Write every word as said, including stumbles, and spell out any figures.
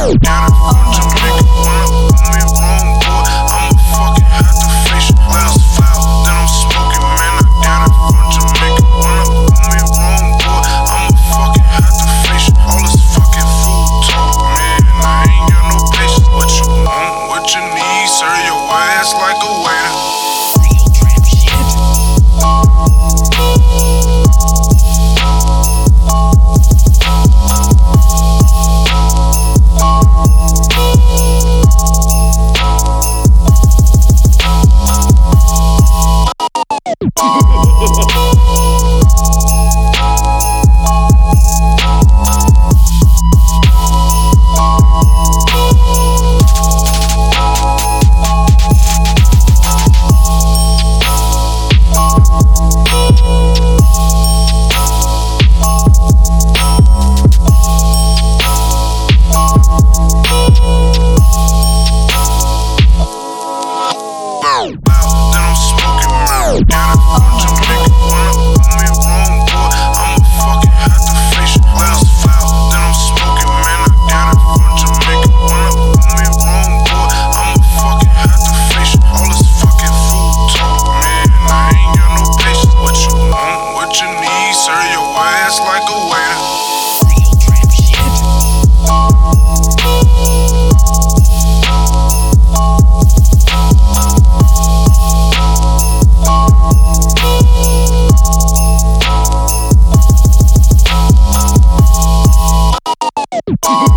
Got it from Jamaica. Wanna put me wrong, boy, I'ma fucking have to face you. Last foul, then I'm smoking, man. I got it from Jamaica. Wanna put me wrong, boy, I'ma fucking have to face you. All this fucking food talk, man, I ain't got no patience. What you want, what you need, serve your ass like a waiter. Oh